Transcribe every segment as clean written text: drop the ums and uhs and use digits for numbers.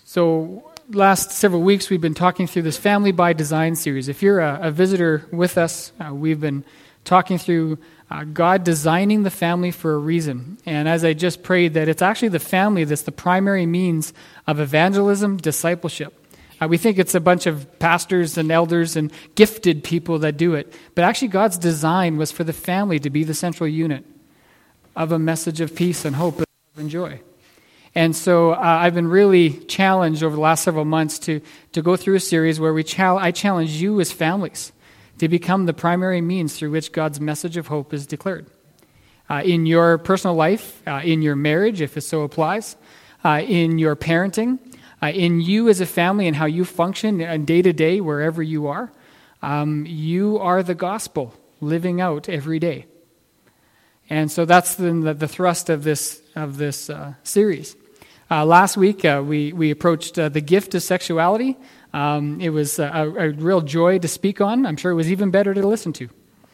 So last several weeks we've been talking through this Family by Design series. If you're a visitor with us, we've been talking through God designing the family for a reason. And as I just prayed, that it's actually the family that's the primary means of evangelism, discipleship. We think it's a bunch of pastors and elders and gifted people that do it. But actually God's design was for the family to be the central unit of a message of peace and hope and joy. And so I've been really challenged over the last several months to go through a series where I challenge you as families to become the primary means through which God's message of hope is declared. In your personal life, in your marriage, if it so applies, in your parenting, in you as a family and how you function day to day, wherever you are the gospel living out every day. And so that's the thrust of this series. Last week, we approached the gift of sexuality. It was a real joy to speak on. I'm sure it was even better to listen to.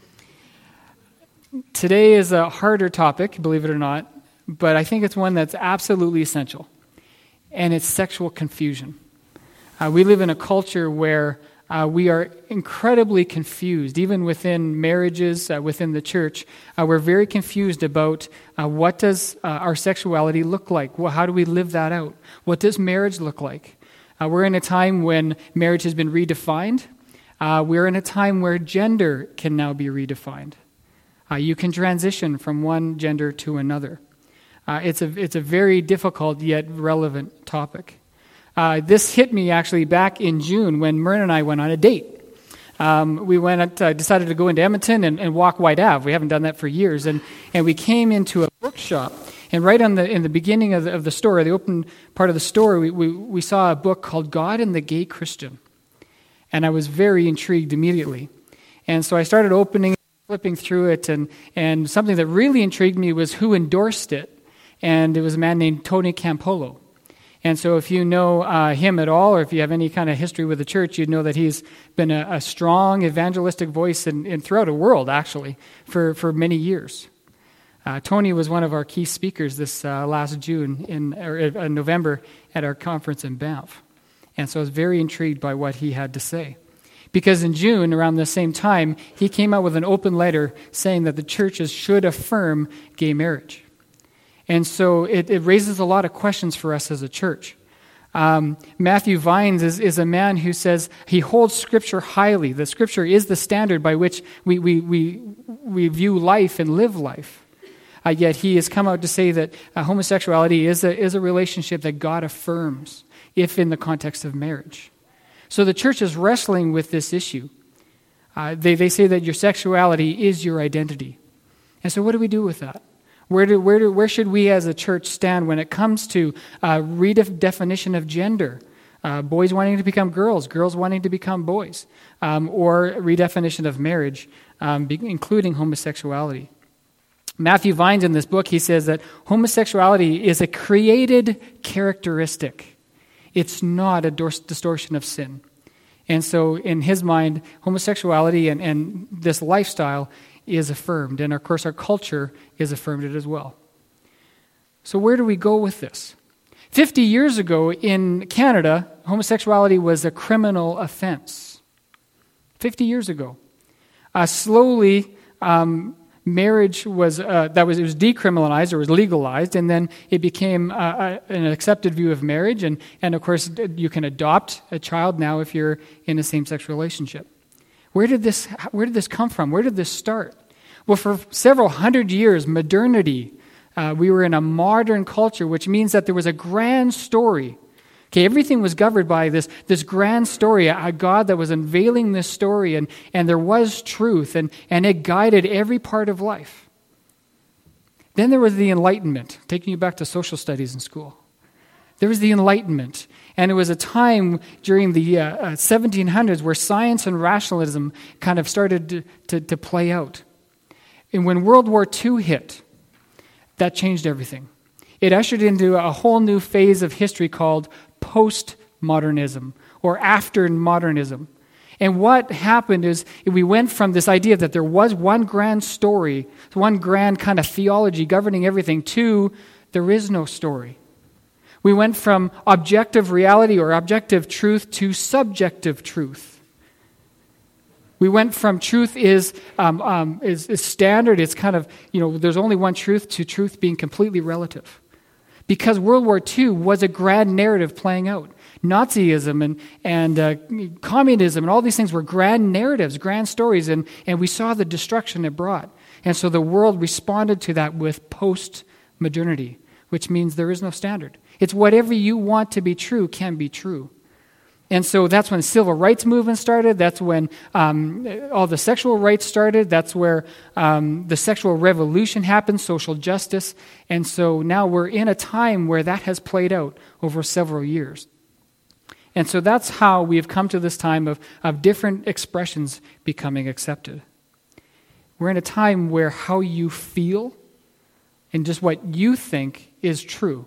Today is a harder topic, believe it or not, but I think it's one that's absolutely essential, and it's sexual confusion. We live in a culture where we are incredibly confused, even within marriages, within the church. We're very confused about what does our sexuality look like? Well, how do we live that out? What does marriage look like? We're in a time when marriage has been redefined. We're in a time where gender can now be redefined. You can transition from one gender to another. It's a very difficult yet relevant topic. This hit me actually back in June when Myrna and I went on a date. We decided to go into Edmonton and walk White Ave. We haven't done that for years. And we came into a bookshop. And right in the beginning of the store, the open part of the store, we saw a book called God and the Gay Christian. And I was very intrigued immediately. And so I started flipping through it. And something that really intrigued me was who endorsed it. And it was a man named Tony Campolo. And so if you know him at all, or if you have any kind of history with the church, you'd know that he's been a strong evangelistic voice in throughout the world, actually, for many years. Tony was one of our key speakers this last June in November at our conference in Banff. And so I was very intrigued by what he had to say. Because in June, around the same time, he came out with an open letter saying that the churches should affirm gay marriage. And so it raises a lot of questions for us as a church. Matthew Vines is a man who says he holds Scripture highly. The Scripture is the standard by which we view life and live life. Yet he has come out to say that homosexuality is a relationship that God affirms, if in the context of marriage. So the church is wrestling with this issue. They say that your sexuality is your identity. And so what do we do with that? Where should we as a church stand when it comes to redefinition of gender? Boys wanting to become girls, girls wanting to become boys, or redefinition of marriage, including homosexuality. Matthew Vines in this book, he says that homosexuality is a created characteristic. It's not a distortion of sin. And so in his mind, homosexuality and this lifestyle is affirmed, and of course our culture is affirmed it as well. So where do we go with this? 50 years ago in Canada, homosexuality was a criminal offense. 50 years ago. Slowly, marriage was decriminalized or was legalized, and then it became an accepted view of marriage, and of course you can adopt a child now if you're in a same-sex relationship. Where did this come from? Where did this start? Well, for several hundred years, modernity, we were in a modern culture, which means that there was a grand story. Okay, everything was governed by this grand story, a God that was unveiling this story, and there was truth, and it guided every part of life. Then there was the Enlightenment, taking you back to social studies in school. There was the Enlightenment, and it was a time during the 1700s where science and rationalism kind of started to play out. And when World War II hit, that changed everything. It ushered into a whole new phase of history called postmodernism, or after modernism. And what happened is we went from this idea that there was one grand story, one grand kind of theology governing everything, to there is no story. We went from objective reality or objective truth to subjective truth. We went from truth is standard, it's kind of, there's only one truth, to truth being completely relative. Because World War II was a grand narrative playing out. Nazism and communism and all these things were grand narratives, grand stories, and we saw the destruction it brought. And so the world responded to that with post-modernity, which means there is no standard. It's whatever you want to be true can be true. And so that's when the civil rights movement started. That's when all the sexual rights started. That's where the sexual revolution happened, social justice. And so now we're in a time where that has played out over several years. And so that's how we have come to this time of different expressions becoming accepted. We're in a time where how you feel and just what you think is true.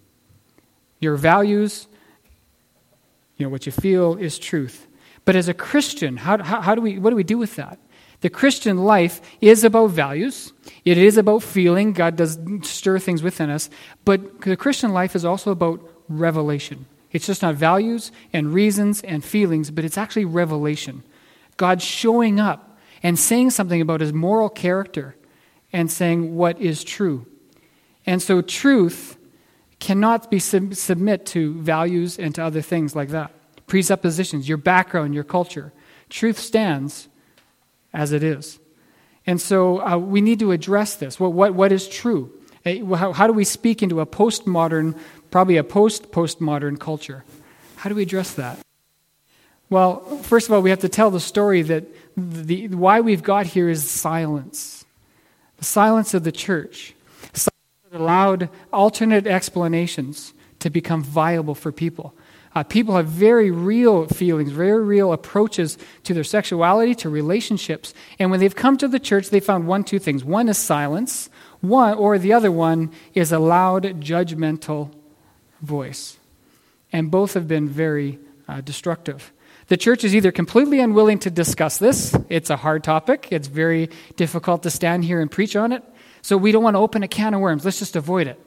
Your values, what you feel is truth. But as a Christian, what do we do with that? The Christian life is about values. It is about feeling. God does stir things within us. But the Christian life is also about revelation. It's just not values and reasons and feelings, but it's actually revelation. God showing up and saying something about his moral character and saying what is true. And so truth cannot be submit to values and to other things like that. Presuppositions, your background, your culture. Truth stands as it is. And so we need to address this. What is true? How do we speak into a postmodern, probably a post-postmodern culture? How do we address that? Well, first of all, we have to tell the story that why we've got here is silence. The silence of the church. Silence that allowed alternate explanations to become viable for people. People have very real feelings, very real approaches to their sexuality, to relationships. And when they've come to the church, they found two things. One is silence. The other one is a loud, judgmental voice. And both have been very destructive. The church is either completely unwilling to discuss this. It's a hard topic. It's very difficult to stand here and preach on it. So we don't want to open a can of worms. Let's just avoid it.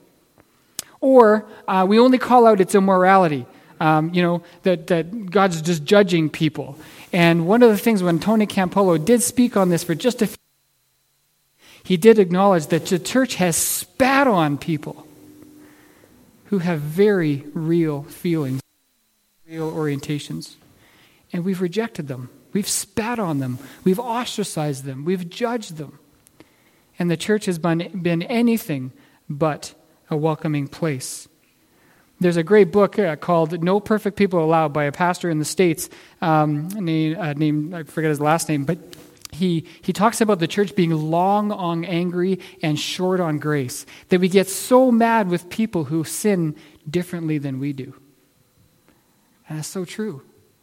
Or we only call out its immorality. That God's just judging people. And one of the things when Tony Campolo did speak on this for just a few, he did acknowledge that the church has spat on people who have very real feelings, real orientations. And we've rejected them. We've spat on them. We've ostracized them. We've judged them. And the church has been anything but a welcoming place. There's a great book called No Perfect People Allowed by a pastor in the States named I forget his last name, but he talks about the church being long on angry and short on grace, that we get so mad with people who sin differently than we do. And that's so true.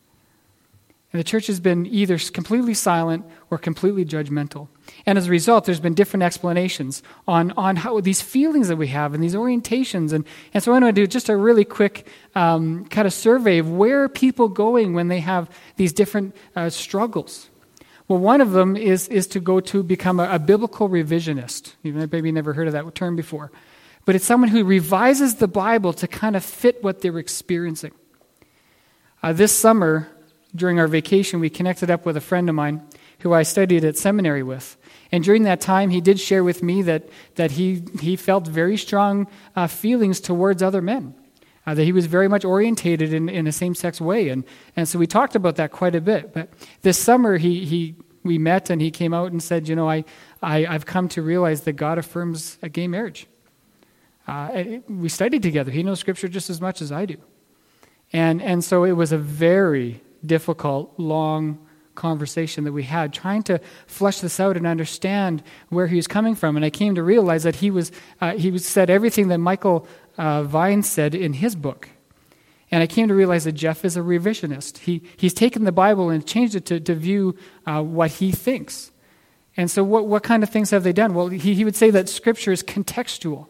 And the church has been either completely silent or completely judgmental. And as a result, there's been different explanations on how these feelings that we have and these orientations. And so I want to do just a really quick kind of survey of where are people going when they have these different struggles. Well, one of them is to go to become a biblical revisionist. You've maybe never heard of that term before. But it's someone who revises the Bible to kind of fit what they're experiencing. This summer, during our vacation, we connected up with a friend of mine who I studied at seminary with. And during that time, he did share with me that he felt very strong feelings towards other men, that he was very much orientated in a same-sex way. And so we talked about that quite a bit. But this summer, we met and he came out and said, I've come to realize that God affirms a gay marriage. We studied together. He knows Scripture just as much as I do. And so it was a very difficult, long conversation that we had, trying to flesh this out and understand where he was coming from. And I came to realize that he said everything that Michael Vine said in his book. And I came to realize that Jeff is a revisionist. He's taken the Bible and changed it to view what he thinks. And so what kind of things have they done? Well, he would say that Scripture is contextual.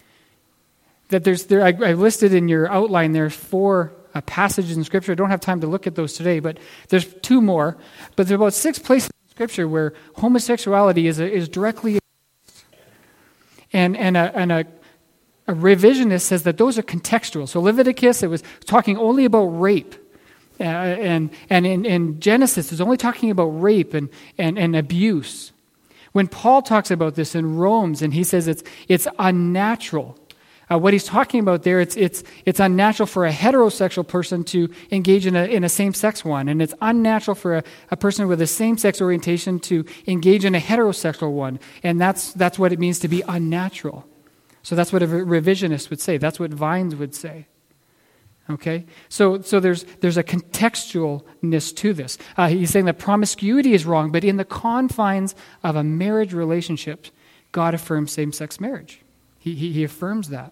That I listed in your outline, there's 4 passages in Scripture. I don't have time to look at those today, but there's 2 more. But there are about 6 places in Scripture where homosexuality is directly and a a revisionist says that those are contextual. So Leviticus, it was talking only about rape. And in Genesis, it's only talking about rape and abuse. When Paul talks about this in Romans, and he says it's unnatural, what he's talking about there, it's unnatural for a heterosexual person to engage in a same-sex one, and it's unnatural for a person with a same-sex orientation to engage in a heterosexual one, and that's what it means to be unnatural. So that's what a revisionist would say. That's what Vines would say. Okay, so there's a contextualness to this. He's saying that promiscuity is wrong, but in the confines of a marriage relationship, God affirms same-sex marriage. He affirms that.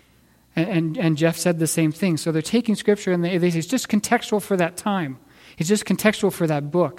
And Jeff said the same thing. So they're taking Scripture and they say it's just contextual for that time. It's just contextual for that book.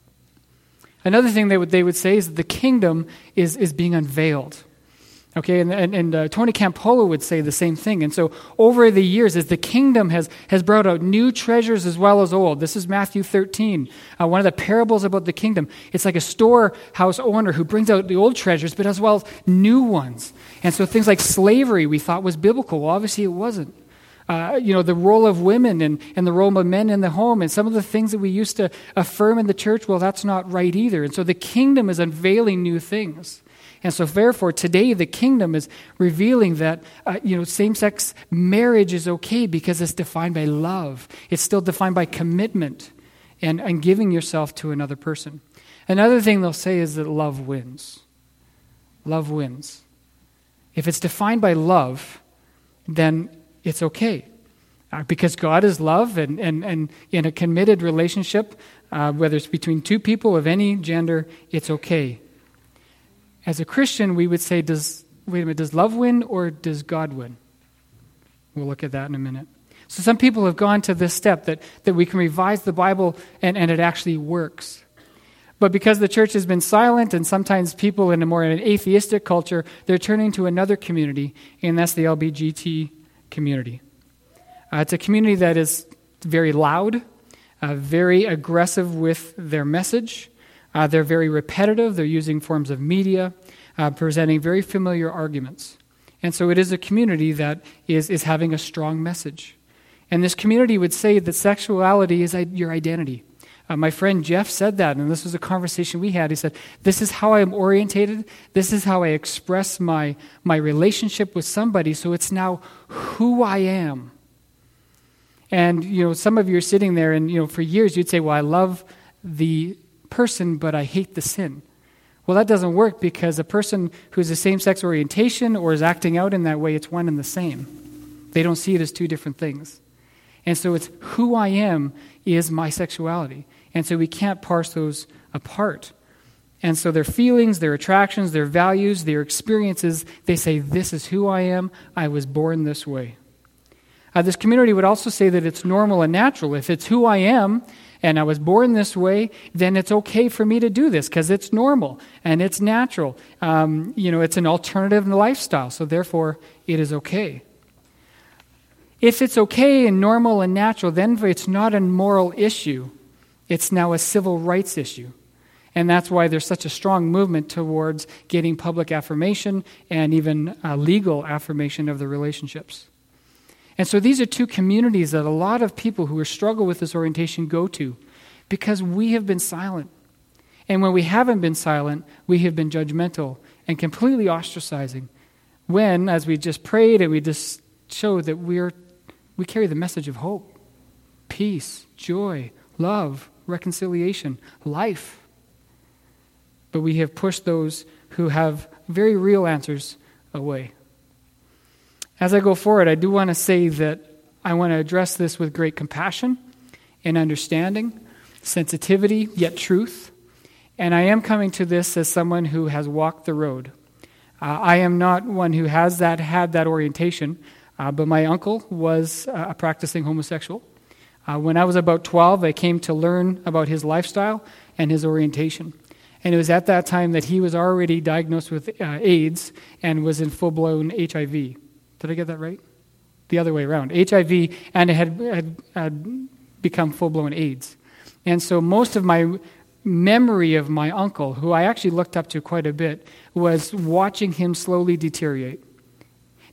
Another thing they would say is that the kingdom is being unveiled. Okay, and Tony Campolo would say the same thing. And so over the years, as the kingdom has brought out new treasures as well as old, this is Matthew 13, one of the parables about the kingdom. It's like a storehouse owner who brings out the old treasures, but as well as new ones. And so things like slavery we thought was biblical. Well, obviously it wasn't. The role of women and the role of men in the home and some of the things that we used to affirm in the church, well, that's not right either. And so the kingdom is unveiling new things. And so therefore, today the kingdom is revealing that, same-sex marriage is okay because it's defined by love. It's still defined by commitment and giving yourself to another person. Another thing they'll say is that love wins. Love wins. If it's defined by love, then it's okay. Because God is love, and in a committed relationship, whether it's between two people of any gender, it's okay. As a Christian, we would say, does love win or does God win? We'll look at that in a minute. So some people have gone to this step that we can revise the Bible and it actually works. But because the church has been silent, and sometimes people in an atheistic culture, they're turning to another community, and that's the LGBT community. It's a community that is very loud, very aggressive with their message. They're very repetitive. They're using forms of media, presenting very familiar arguments. And so it is a community that is having a strong message. And this community would say that sexuality is your identity. My friend Jeff said that, and this was a conversation we had. He said, this is how I am orientated. This is how I express my relationship with somebody, so it's now who I am. And, some of you are sitting there, and, for years you'd say, well, I love the person, but I hate the sin. Well, that doesn't work because a person who's the same-sex orientation or is acting out in that way, it's one and the same. They don't see it as two different things. And so it's who I am is my sexuality. And so we can't parse those apart. And so their feelings, their attractions, their values, their experiences, they say, this is who I am. I was born this way. This community would also say that it's normal and natural. If it's who I am, and I was born this way, then it's okay for me to do this because it's normal and it's natural. It's an alternative lifestyle, so therefore it is okay. If it's okay and normal and natural, then it's not a moral issue. It's now a civil rights issue. And that's why there's such a strong movement towards getting public affirmation and even legal affirmation of the relationships. And so these are two communities that a lot of people who struggle with this orientation go to because we have been silent. And when we haven't been silent, we have been judgmental and completely ostracizing. When, as we just prayed and we just showed that we carry the message of hope, peace, joy, love, reconciliation, life. But we have pushed those who have very real answers away. As I go forward, I do want to say that I want to address this with great compassion and understanding, sensitivity, yet truth. And I am coming to this as someone who has walked the road. I am not one who had that orientation, but my uncle was a practicing homosexual. When I was about 12, I came to learn about his lifestyle and his orientation. And it was at that time that he was already diagnosed with AIDS and was in full-blown HIV. Did I get that right? The other way around. HIV, and it had become full-blown AIDS. And so most of my memory of my uncle, who I actually looked up to quite a bit, was watching him slowly deteriorate.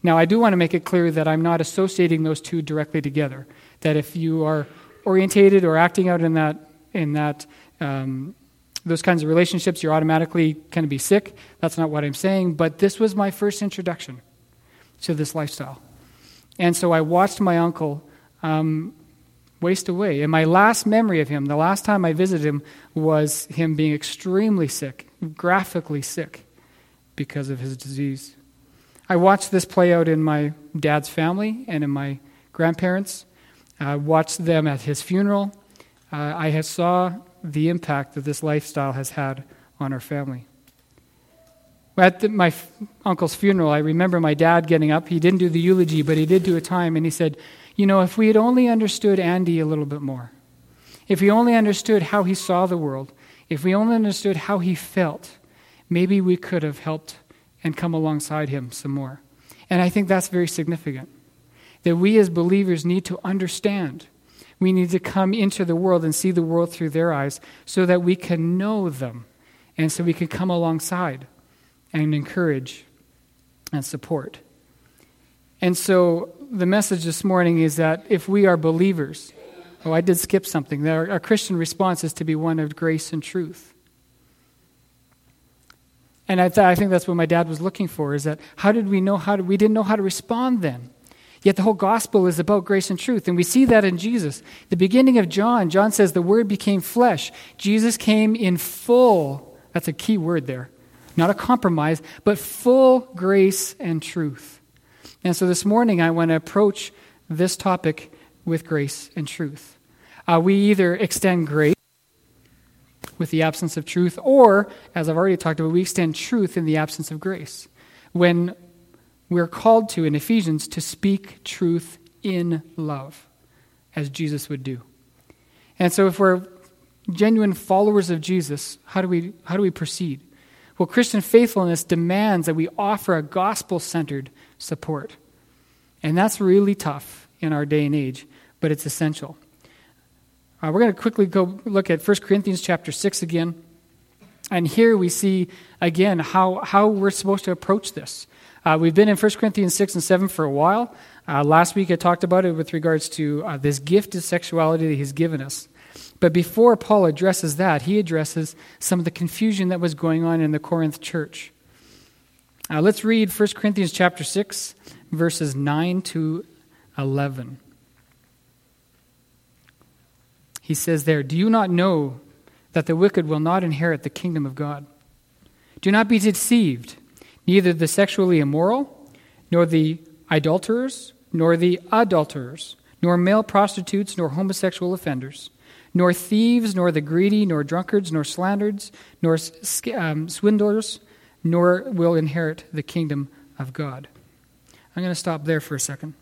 Now, I do want to make it clear that I'm not associating those two directly together. That if you are orientated or acting out in that those kinds of relationships, you're automatically going to be sick. That's not what I'm saying. But this was my first introduction to this lifestyle. And so I watched my uncle waste away. And my last memory of him, the last time I visited him, was him being extremely sick, graphically sick, because of his disease. I watched this play out in my dad's family and in my grandparents. I watched them at his funeral. I saw the impact that this lifestyle has had on our family. At my uncle's funeral, I remember my dad getting up. He didn't do the eulogy, but he did do a time, and he said, if we had only understood Andy a little bit more, if we only understood how he saw the world, if we only understood how he felt, maybe we could have helped and come alongside him some more. And I think that's very significant, that we as believers need to understand. We need to come into the world and see the world through their eyes so that we can know them and so we can come alongside and encourage and support. And so the message this morning is that if we are believers, I did skip something, that our Christian response is to be one of grace and truth. And I think that's what my dad was looking for, is that we didn't know how to respond then. Yet the whole gospel is about grace and truth. And we see that in Jesus. The beginning of John says the Word became flesh. Jesus came in full, that's a key word there, not a compromise, but full grace and truth. And so this morning I want to approach this topic with grace and truth. We either extend grace with the absence of truth, or, as I've already talked about, we extend truth in the absence of grace. When we're called to, in Ephesians, to speak truth in love, as Jesus would do. And so if we're genuine followers of Jesus, how do we proceed? Well, Christian faithfulness demands that we offer a gospel-centered support. And that's really tough in our day and age, but it's essential. We're going to quickly go look at 1 Corinthians chapter 6 again. And here we see, again, how we're supposed to approach this. We've been in 1 Corinthians 6 and 7 for a while. Last week I talked about it with regards to this gift of sexuality that he's given us. But before Paul addresses that, he addresses some of the confusion that was going on in the Corinth church. Let's read 1 Corinthians chapter 6, verses 9 to 11. He says there, "Do you not know that the wicked will not inherit the kingdom of God? Do not be deceived. Neither the sexually immoral, nor the idolaters, nor the adulterers, nor male prostitutes, nor homosexual offenders, nor thieves, nor the greedy, nor drunkards, nor slanderers, nor swindlers, nor will inherit the kingdom of God." I'm going to stop there for a second.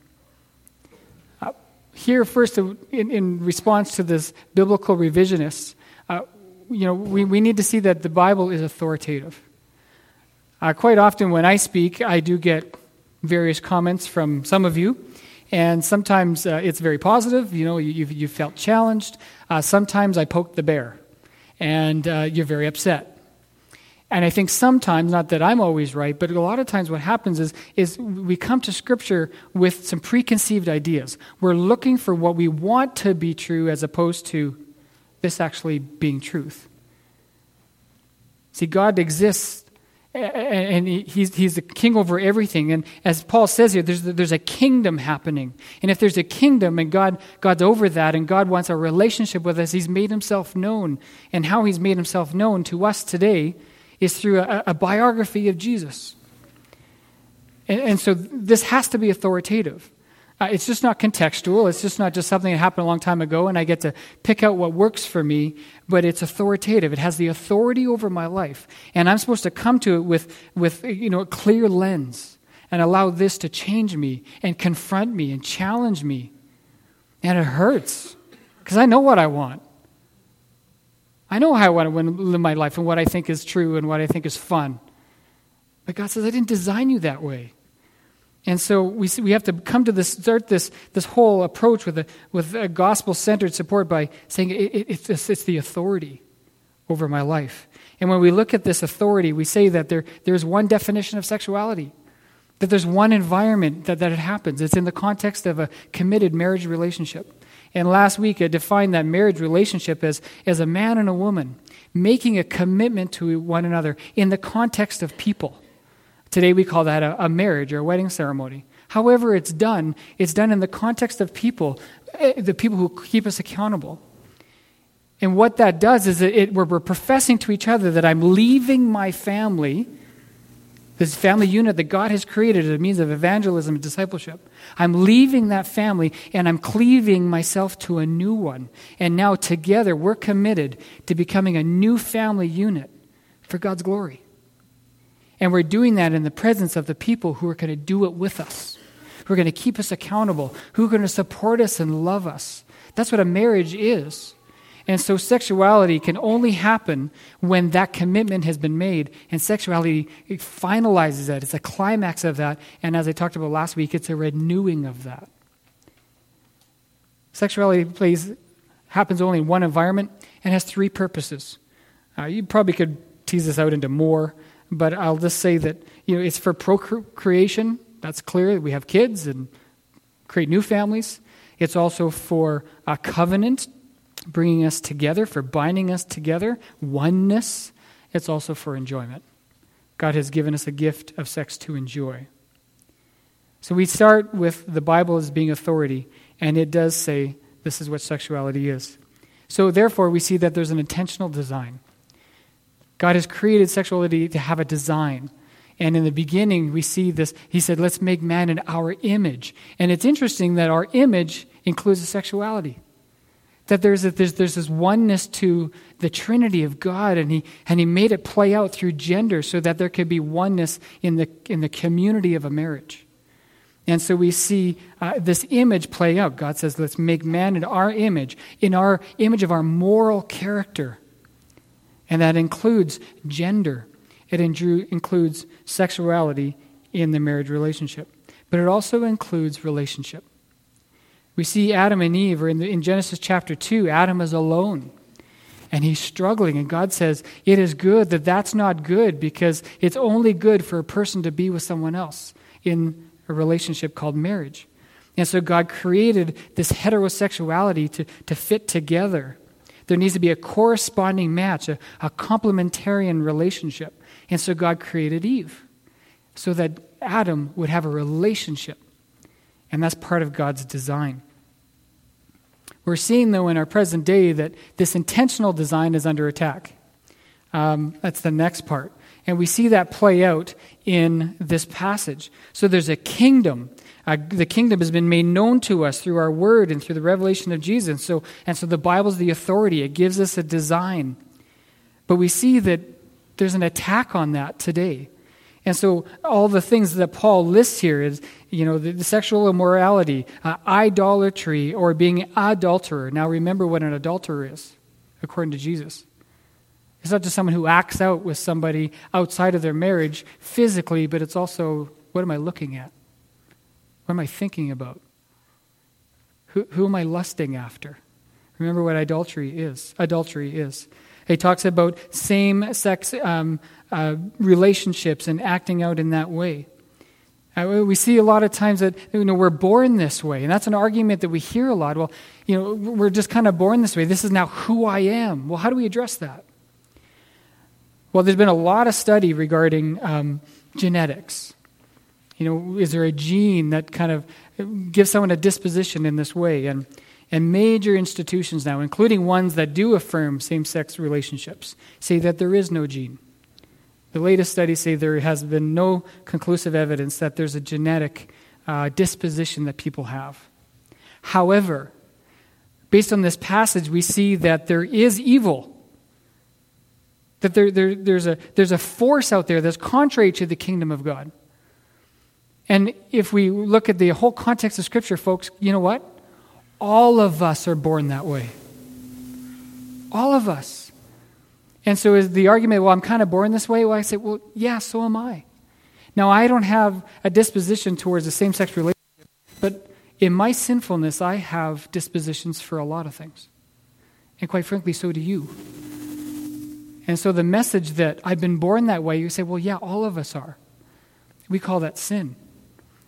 Here, first, in response to this biblical revisionist, we need to see that the Bible is authoritative. Quite often when I speak, I do get various comments from some of you, and sometimes it's very positive. You felt challenged. Sometimes I poke the bear, and you're very upset. And I think sometimes, not that I'm always right, but a lot of times what happens is we come to Scripture with some preconceived ideas. We're looking for what we want to be true as opposed to this actually being truth. See, God exists, and He's the king over everything. And as Paul says here, there's a kingdom happening. And if there's a kingdom and God's over that, and God wants a relationship with us, He's made Himself known. And how He's made Himself known to us today is through a biography of Jesus. And so this has to be authoritative. It's just not contextual. It's just not just something that happened a long time ago and I get to pick out what works for me, but it's authoritative. It has the authority over my life. And I'm supposed to come to it with a clear lens and allow this to change me and confront me and challenge me. And it hurts because I know what I want. I know how I want to live my life and what I think is true and what I think is fun. But God says, I didn't design you that way. And so we have to come to start this whole approach with a gospel-centered support by saying it's the authority over my life. And when we look at this authority, we say that there's one definition of sexuality. That there's one environment that it happens. It's in the context of a committed marriage relationship. And last week I defined that marriage relationship as a man and a woman making a commitment to one another in the context of people. Today we call that a marriage or a wedding ceremony. However it's done in the context of people, the people who keep us accountable. And what that does is we're professing to each other that I'm leaving my family, this family unit that God has created as a means of evangelism and discipleship. I'm leaving that family and I'm cleaving myself to a new one. And now together we're committed to becoming a new family unit for God's glory. And we're doing that in the presence of the people who are going to do it with us, who are going to keep us accountable, who are going to support us and love us. That's what a marriage is. And so sexuality can only happen when that commitment has been made, and sexuality it finalizes that. It's a climax of that, and as I talked about last week, it's a renewing of that. Sexuality happens only in one environment and has three purposes. You probably could tease this out into more, but I'll just say that it's for procreation. That's clear. We have kids and create new families. It's also for a covenant, bringing us together, for binding us together, oneness. It's also for enjoyment. God has given us a gift of sex to enjoy. So we start with the Bible as being authority, and it does say this is what sexuality is. So therefore, we see that there's an intentional design. God has created sexuality to have a design. And in the beginning, we see this. He said, let's make man in our image. And it's interesting that our image includes the sexuality. That there's this oneness to the Trinity of God, and he made it play out through gender so that there could be oneness in the community of a marriage. And so we see this image play out. God says, let's make man in our image of our moral character. And that includes gender. It includes sexuality in the marriage relationship. But it also includes relationship. We see Adam and Eve, or in Genesis chapter 2, Adam is alone. And he's struggling. And God says, it is good that's not good, because it's only good for a person to be with someone else in a relationship called marriage. And so God created this heterosexuality to fit together. There needs to be a corresponding match, a complementarian relationship. And so God created Eve so that Adam would have a relationship. And that's part of God's design. We're seeing, though, in our present day that this intentional design is under attack. That's the next part. And we see that play out in this passage. So there's a kingdom. The kingdom has been made known to us through our word and through the revelation of Jesus. And so the Bible's the authority. It gives us a design. But we see that there's an attack on that today. And so all the things that Paul lists here is, the sexual immorality, idolatry, or being an adulterer. Now remember what an adulterer is, according to Jesus. It's not just someone who acts out with somebody outside of their marriage physically, but it's also, what am I looking at? What am I thinking about? Who am I lusting after? Remember what adultery is. He talks about same-sex relationships and acting out in that way. We see a lot of times that we're born this way, and that's an argument that we hear a lot. Well, we're just kind of born this way. This is now who I am. Well, how do we address that? Well, there's been a lot of study regarding genetics. Is there a gene that kind of gives someone a disposition in this way? And major institutions now, including ones that do affirm same-sex relationships, say that there is no gene. The latest studies say there has been no conclusive evidence that there's a genetic disposition that people have. However, based on this passage, we see that there is evil. That there's a force out there that's contrary to the kingdom of God. And if we look at the whole context of Scripture, folks, you know what? All of us are born that way. All of us. And so is the argument, well, I'm kind of born this way? Well, I say, well, yeah, so am I. Now, I don't have a disposition towards a same-sex relationship, but in my sinfulness, I have dispositions for a lot of things. And quite frankly, so do you. And so the message that I've been born that way, you say, well, yeah, all of us are. We call that sin.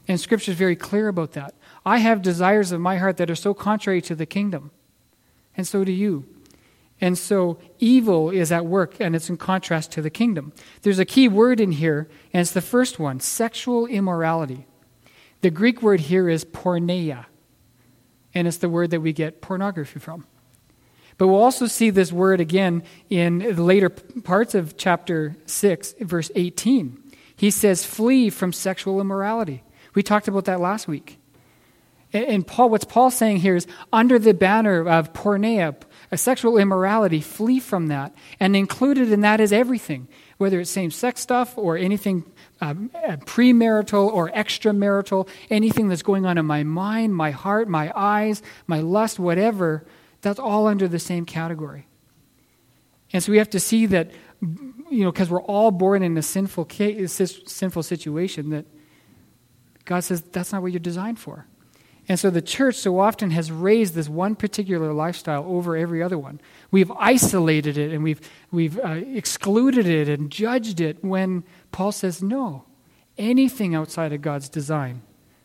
And Scripture is very clear about that. I have desires of my heart that are so contrary to the kingdom. And so do you. And so evil is at work, and it's in contrast to the kingdom. There's a key word in here, and it's the first one, sexual immorality. The Greek word here is porneia, and it's the word that we get pornography from. But we'll also see this word again in the later parts of chapter 6, verse 18. He says, flee from sexual immorality. We talked about that last week. And what's Paul saying here is, under the banner of porneia, a sexual immorality, flee from that. And included in that is everything, whether it's same-sex stuff or anything premarital or extramarital, anything that's going on in my mind, my heart, my eyes, my lust, whatever, that's all under the same category. And so we have to see that, because we're all born in a sinful situation, that God says that's not what you're designed for. And so the church so often has raised this one particular lifestyle over every other one. We've isolated it and we've excluded it and judged it, when Paul says no. Anything outside of God's design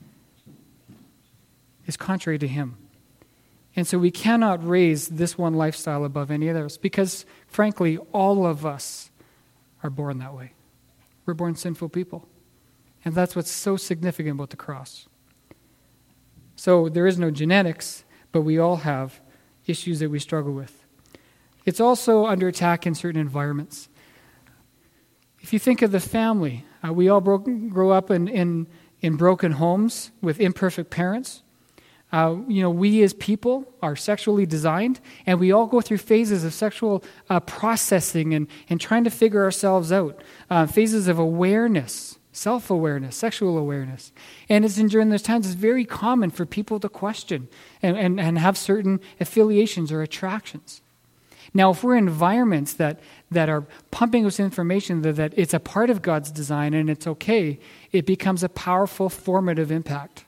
is contrary to him. And so we cannot raise this one lifestyle above any others, because, frankly, all of us are born that way. We're born sinful people. And that's what's so significant about the cross. So there is no genetics, but we all have issues that we struggle with. It's also under attack in certain environments. If you think of the family, we all grow up in broken homes with imperfect parents. We as people are sexually designed, and we all go through phases of sexual processing and trying to figure ourselves out, phases of awareness, self-awareness, sexual awareness. And during those times, it's very common for people to question and have certain affiliations or attractions. Now, if we're in environments that are pumping us information that it's a part of God's design and it's okay, it becomes a powerful formative impact.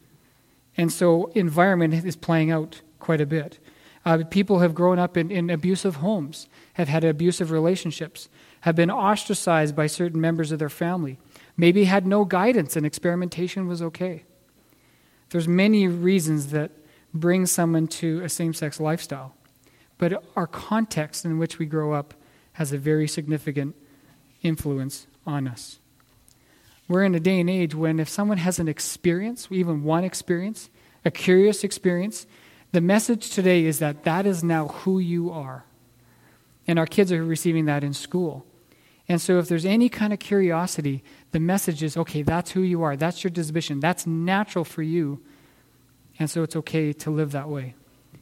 And so environment is playing out quite a bit. People have grown up in abusive homes, have had abusive relationships, have been ostracized by certain members of their family, maybe had no guidance and experimentation was okay. There's many reasons that bring someone to a same-sex lifestyle. But our context in which we grow up has a very significant influence on us. We're in a day and age when if someone has an experience, even one experience, a curious experience, the message today is that is now who you are. And our kids are receiving that in school. And so if there's any kind of curiosity, the message is, okay, that's who you are. That's your disposition. That's natural for you. And so it's okay to live that way.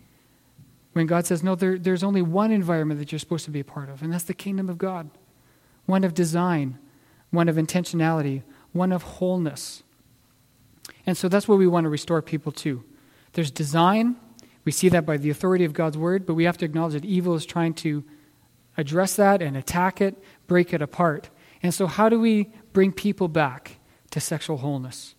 When God says, no, there's only one environment that you're supposed to be a part of, and that's the kingdom of God. One of design, one of intentionality, one of wholeness. And so that's what we want to restore people to. There's design. We see that by the authority of God's word, but we have to acknowledge that evil is trying to address that and attack it, break it apart. And so how do we bring people back to sexual wholeness?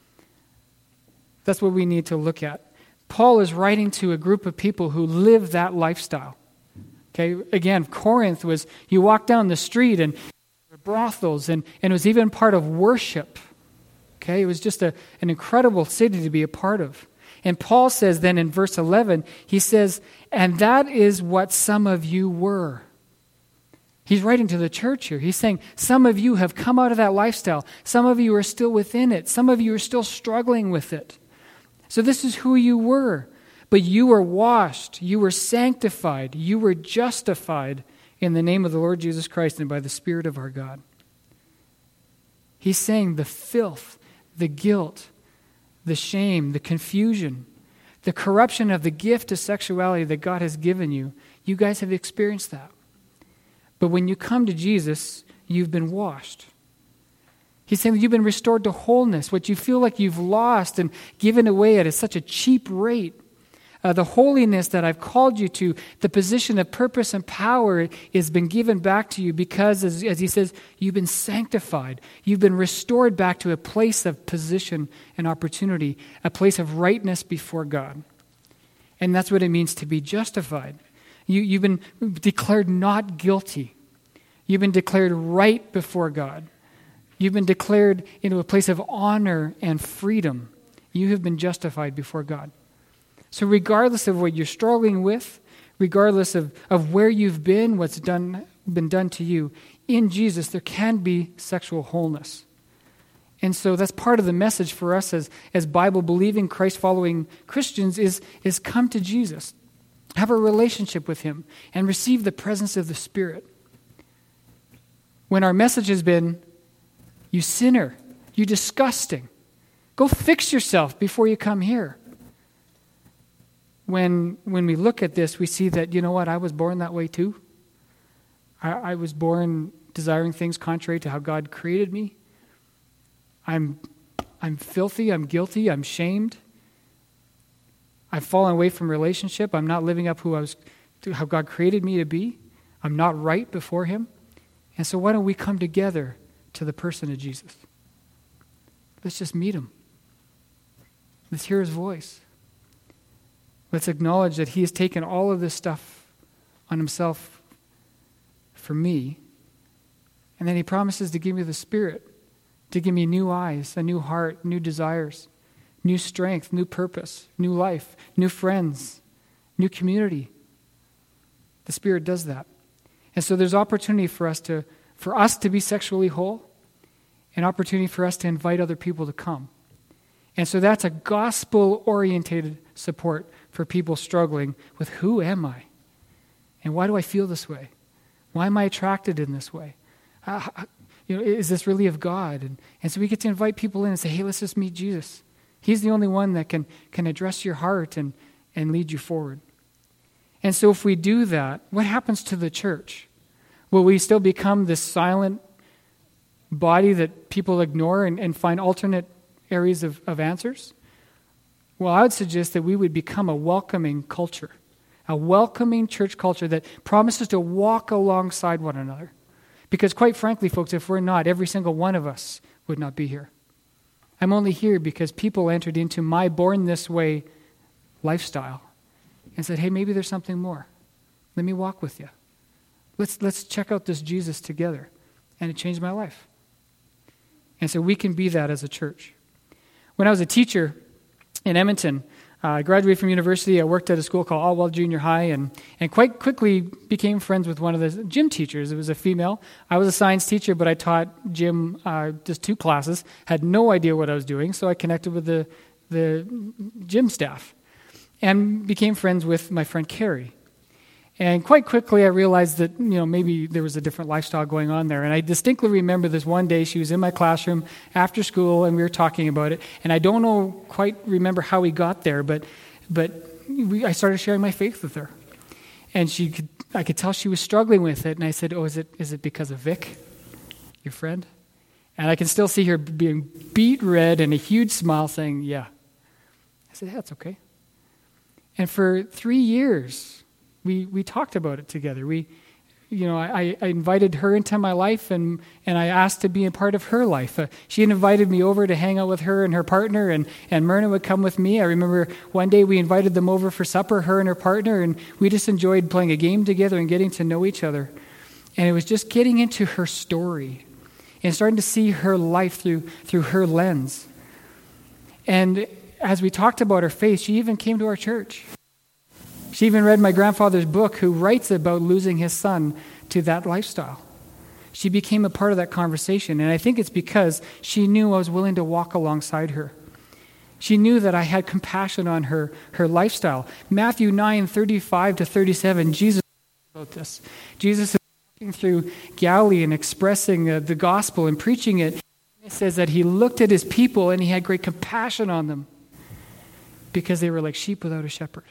That's what we need to look at. Paul is writing to a group of people who live that lifestyle. Okay, again, Corinth was, you walk down the street and brothels, and it was even part of worship. Okay, it was just an incredible city to be a part of. And Paul says then in verse 11, he says, and that is what some of you were. He's writing to the church here. He's saying, some of you have come out of that lifestyle. Some of you are still within it. Some of you are still struggling with it. So this is who you were. But you were washed, you were sanctified, you were justified in the name of the Lord Jesus Christ and by the Spirit of our God. He's saying the filth, the guilt, the shame, the confusion, the corruption of the gift of sexuality that God has given you, you guys have experienced that. But when you come to Jesus, you've been washed. He's saying that you've been restored to wholeness, what you feel like you've lost and given away at such a cheap rate. The holiness that I've called you to, the position of purpose and power has been given back to you because, as he says, you've been sanctified. You've been restored back to a place of position and opportunity, a place of rightness before God. And that's what it means to be justified. You've been declared not guilty. You've been declared right before God. You've been declared into a place of honor and freedom. You have been justified before God. So regardless of what you're struggling with, regardless of where you've been, what's been done to you, in Jesus there can be sexual wholeness. And so that's part of the message for us as Bible-believing, Christ-following Christians is come to Jesus. Have a relationship with him and receive the presence of the Spirit. When our message has been, you sinner, you disgusting, go fix yourself before you come here. When we look at this, we see that, you know what, I was born that way too. I was born desiring things contrary to how God created me. I'm filthy, I'm guilty, I'm shamed. I've fallen away from relationship. I'm not living up to how God created me to be. I'm not right before him. And so why don't we come together to the person of Jesus? Let's just meet him. Let's hear his voice. Let's acknowledge that he has taken all of this stuff on himself for me. And then he promises to give me the Spirit, to give me new eyes, a new heart, new desires, new strength, new purpose, new life, new friends, new community. The Spirit does that. And so there's opportunity for us to be sexually whole, an opportunity for us to invite other people to come. And so that's a gospel-orientated support for people struggling with who am I? And why do I feel this way? Why am I attracted in this way? Is this really of God? And so we get to invite people in and say, hey, let's just meet Jesus. He's the only one that can address your heart and lead you forward. And so if we do that, what happens to the church? Will we still become this silent body that people ignore and find alternate areas of answers? Well, I would suggest that we would become a welcoming culture, a welcoming church culture that promises to walk alongside one another. Because quite frankly, folks, if we're not, every single one of us would not be here. I'm only here because people entered into my born this way lifestyle and said, hey, maybe there's something more. Let me walk with you. Let's check out this Jesus together. And it changed my life. And so we can be that as a church. When I was a teacher in Edmonton, I graduated from university. I worked at a school called Altwell Junior High and quite quickly became friends with one of the gym teachers. It was a female. I was a science teacher, but I taught gym just 2 classes, had no idea what I was doing, so I connected with the gym staff and became friends with my friend Carrie. And quite quickly I realized that, maybe there was a different lifestyle going on there. And I distinctly remember this one day she was in my classroom after school and we were talking about it. And I don't quite remember how we got there, but I started sharing my faith with her. And I could tell she was struggling with it. And I said, is it because of Vic, your friend? And I can still see her being beet red and a huge smile saying, yeah. I said, that's okay. And for 3 years, we talked about it together. I invited her into my life and I asked to be a part of her life. She had invited me over to hang out with her and her partner, and Myrna would come with me. I remember one day we invited them over for supper, her and her partner, and we just enjoyed playing a game together and getting to know each other. And it was just getting into her story and starting to see her life through her lens. And as we talked about her faith, she even came to our church. She even read my grandfather's book, who writes about losing his son to that lifestyle. She became a part of that conversation, and I think it's because she knew I was willing to walk alongside her. She knew that I had compassion on her lifestyle. Matthew 9:35-37, Jesus about this. Jesus is walking through Galilee and expressing the gospel and preaching it. It says that he looked at his people and he had great compassion on them because they were like sheep without a shepherd.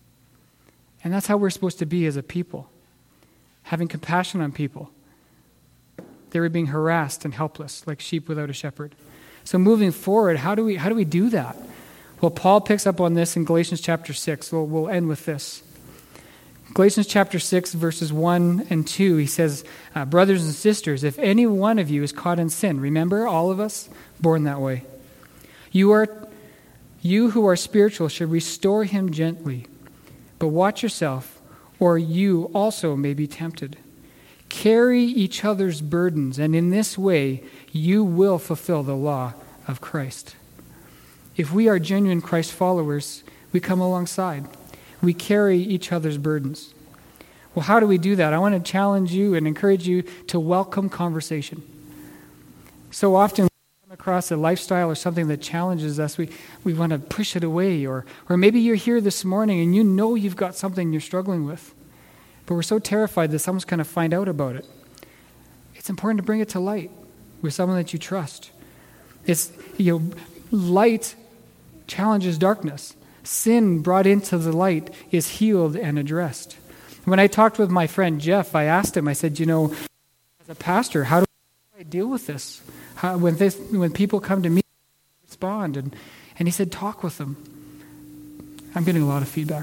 And that's how we're supposed to be as a people, having compassion on people. They were being harassed and helpless, like sheep without a shepherd. So moving forward, how do we do that? Well, Paul picks up on this in Galatians chapter 6. We'll end with this. Galatians chapter 6, verses 1 and 2, he says, brothers and sisters, if any one of you is caught in sin, remember, all of us born that way. You who are spiritual should restore him gently. But watch yourself, or you also may be tempted. Carry each other's burdens, and in this way, you will fulfill the law of Christ. If we are genuine Christ followers, we come alongside. We carry each other's burdens. Well, how do we do that? I want to challenge you and encourage you to welcome conversation. So often we come across a lifestyle or something that challenges us. We want to push it away. Or maybe you're here this morning and you know you've got something you're struggling with, but we're so terrified that someone's going to find out about it. It's important to bring it to light with someone that you trust. Light challenges darkness. Sin brought into the light is healed and addressed. When I talked with my friend Jeff, I asked him, I said, as a pastor, how do I deal with this? When people come to me, respond. And he said, talk with them. I'm getting a lot of feedback.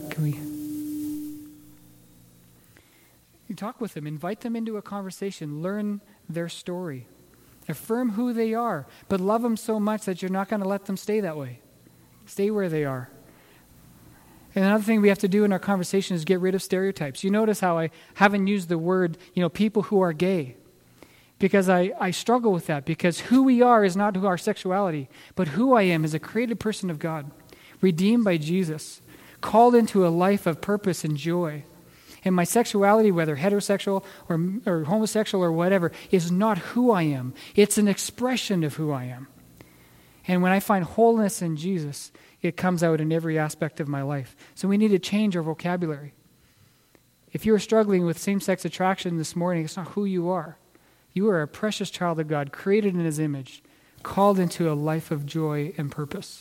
You talk with them, invite them into a conversation, learn their story, affirm who they are, but love them so much that you're not going to let them stay that way. Stay where they are. And another thing we have to do in our conversation is get rid of stereotypes. You notice how I haven't used the word, people who are gay. Because I struggle with that. Because who we are is not our sexuality. But who I am is a created person of God. Redeemed by Jesus. Called into a life of purpose and joy. And my sexuality, whether heterosexual or homosexual or whatever, is not who I am. It's an expression of who I am. And when I find wholeness in Jesus, it comes out in every aspect of my life. So we need to change our vocabulary. If you're struggling with same-sex attraction this morning, it's not who you are. You are a precious child of God, created in His image, called into a life of joy and purpose.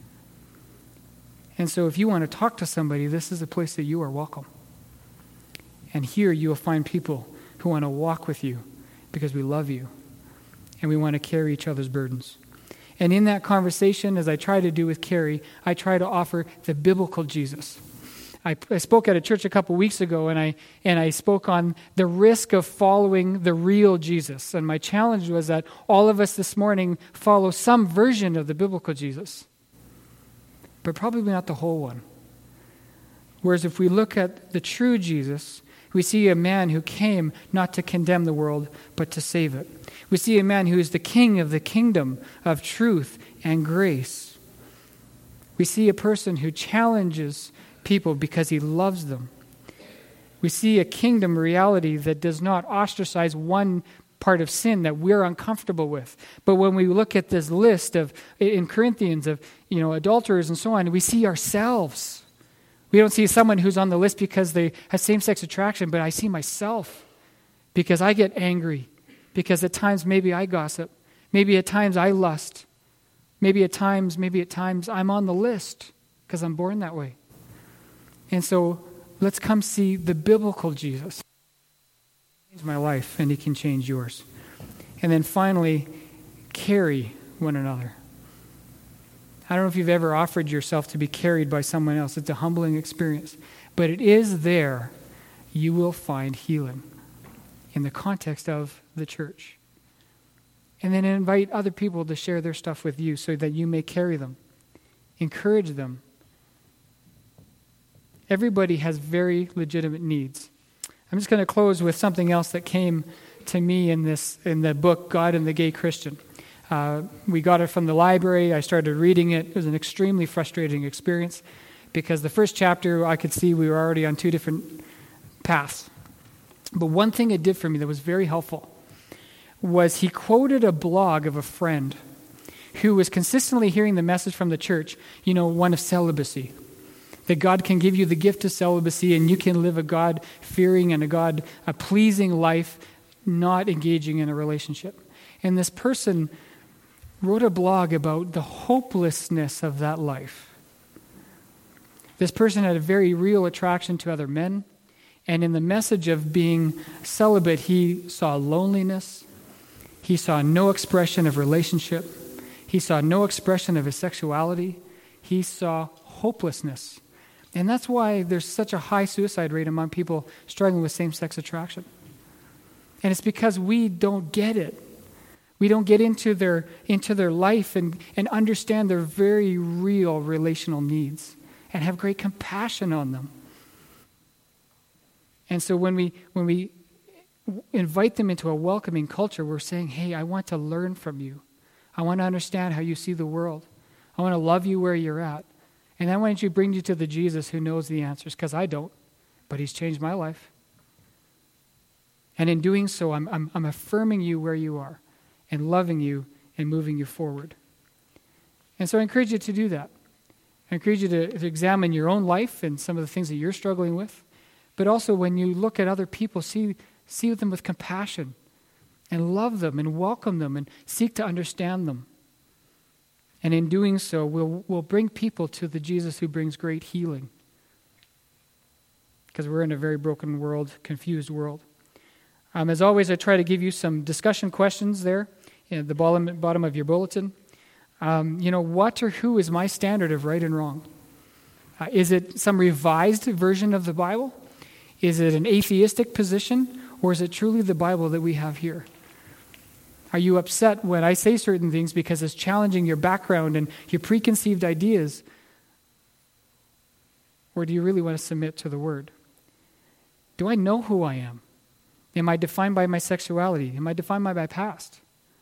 And so if you want to talk to somebody, this is a place that you are welcome. And here you will find people who want to walk with you because we love you and we want to carry each other's burdens. And in that conversation, as I try to do with Carrie, I try to offer the biblical Jesus. I spoke at a church a couple weeks ago, and I spoke on the risk of following the real Jesus. And my challenge was that all of us this morning follow some version of the biblical Jesus, but probably not the whole one. Whereas if we look at the true Jesus, we see a man who came not to condemn the world, but to save it. We see a man who is the king of the kingdom of truth and grace. We see a person who challenges people because he loves them. We see a kingdom reality that does not ostracize one part of sin that we're uncomfortable with. But when we look at this list in Corinthians of adulterers and so on, we see ourselves. We don't see someone who's on the list because they have same-sex attraction, but I see myself because I get angry, because at times maybe I gossip, maybe at times I lust, maybe at times I'm on the list because I'm born that way. And so let's come see the biblical Jesus. He changed my life and He can change yours. And then finally, carry one another. I don't know if you've ever offered yourself to be carried by someone else. It's a humbling experience. But it is there you will find healing in the context of the church. And then invite other people to share their stuff with you so that you may carry them. Encourage them. Everybody has very legitimate needs. I'm just going to close with something else that came to me in the book, God and the Gay Christian. We got it from the library. I started reading it. It was an extremely frustrating experience because the first chapter, I could see we were already on two different paths. But one thing it did for me that was very helpful was he quoted a blog of a friend who was consistently hearing the message from the church, one of celibacy. That God can give you the gift of celibacy and you can live a God-fearing and a God-pleasing life, not engaging in a relationship. And this person wrote a blog about the hopelessness of that life. This person had a very real attraction to other men, and in the message of being celibate, he saw loneliness. He saw no expression of relationship. He saw no expression of his sexuality. He saw hopelessness. And that's why there's such a high suicide rate among people struggling with same-sex attraction. And it's because we don't get it. We don't get into their life and understand their very real relational needs and have great compassion on them. And so when we invite them into a welcoming culture. We're saying, hey, I want to learn from you. I want to understand how you see the world. I want to love you where you're at. And I want to bring you to the Jesus who knows the answers, because I don't, but he's changed my life. And in doing so, I'm affirming you where you are and loving you and moving you forward. And so I encourage you to do that. I encourage you to examine your own life and some of the things that you're struggling with. But also when you look at other people, see them with compassion and love them and welcome them and seek to understand them. And in doing so, we'll bring people to the Jesus who brings great healing. Because we're in a very broken world, confused world. As always, I try to give you some discussion questions there at the bottom of your bulletin. What or who is my standard of right and wrong? Is it some revised version of the Bible? Is it an atheistic position? Or is it truly the Bible that we have here? Are you upset when I say certain things because it's challenging your background and your preconceived ideas? Or do you really want to submit to the Word? Do I know who I am? Am I defined by my sexuality? Am I defined by my past?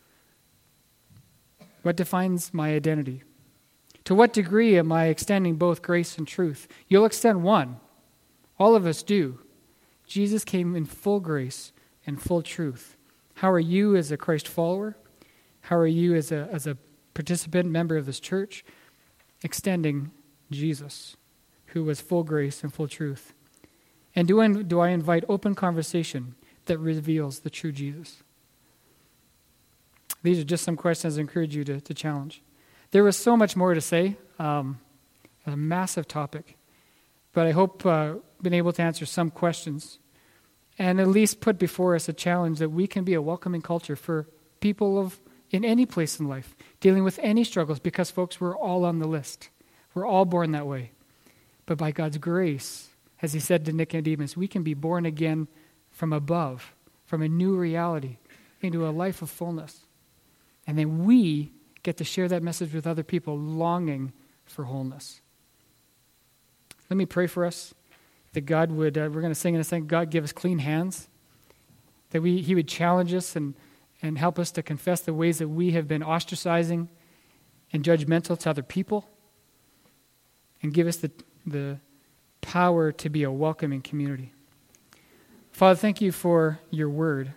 What defines my identity? To what degree am I extending both grace and truth? You'll extend one. All of us do. Jesus came in full grace and full truth. How are you as a Christ follower? How are you as a participant, member of this church, extending Jesus, who was full grace and full truth? And do I invite open conversation that reveals the true Jesus? These are just some questions I encourage you to challenge. There was so much more to say, a massive topic, but I hope been able to answer some questions and at least put before us a challenge that we can be a welcoming culture for people in any place in life, dealing with any struggles, because folks, we're all on the list. We're all born that way. But by God's grace, as he said to Nicodemus, we can be born again from above, from a new reality, into a life of fullness. And then we get to share that message with other people longing for wholeness. Let me pray for us, that God would, we're going to sing in a second, God give us clean hands, that he would challenge us and help us to confess the ways that we have been ostracizing and judgmental to other people, and give us the power to be a welcoming community. Father, thank you for your word.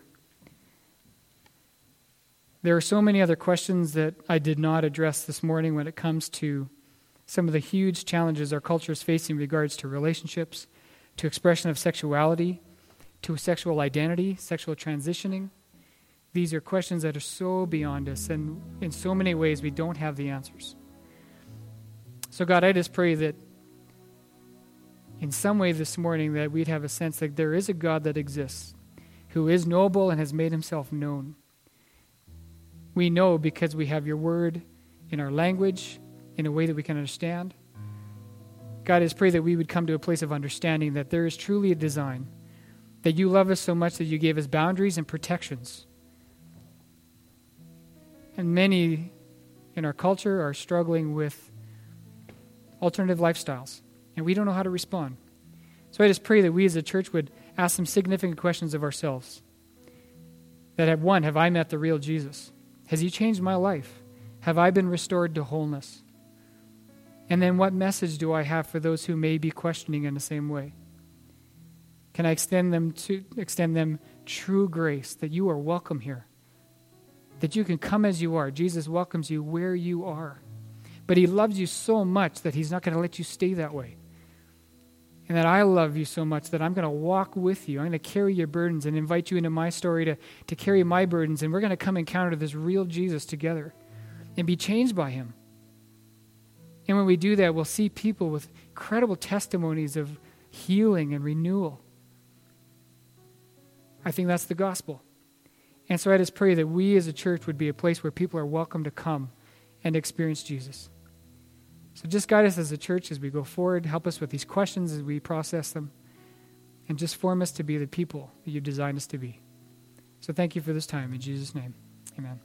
There are so many other questions that I did not address this morning when it comes to some of the huge challenges our culture is facing in regards to relationships, to expression of sexuality, to sexual identity, sexual transitioning. These are questions that are so beyond us, and in so many ways we don't have the answers. So God, I just pray that in some way this morning that we'd have a sense that there is a God that exists, who is knowable and has made himself known. We know because we have your word in our language, in a way that we can understand. God, I just pray that we would come to a place of understanding that there is truly a design, that you love us so much that you gave us boundaries and protections. And many in our culture are struggling with alternative lifestyles, and we don't know how to respond. So I just pray that we as a church would ask some significant questions of ourselves. That have I met the real Jesus? Has he changed my life? Have I been restored to wholeness? And then what message do I have for those who may be questioning in the same way? Can I extend them true grace, that you are welcome here, that you can come as you are. Jesus welcomes you where you are. But he loves you so much that he's not going to let you stay that way. And that I love you so much that I'm going to walk with you. I'm going to carry your burdens and invite you into my story to carry my burdens. And we're going to come encounter this real Jesus together and be changed by him. And when we do that, we'll see people with incredible testimonies of healing and renewal. I think that's the gospel. And so I just pray that we as a church would be a place where people are welcome to come and experience Jesus. So just guide us as a church as we go forward. Help us with these questions as we process them. And just form us to be the people that you've designed us to be. So thank you for this time. In Jesus' name, amen.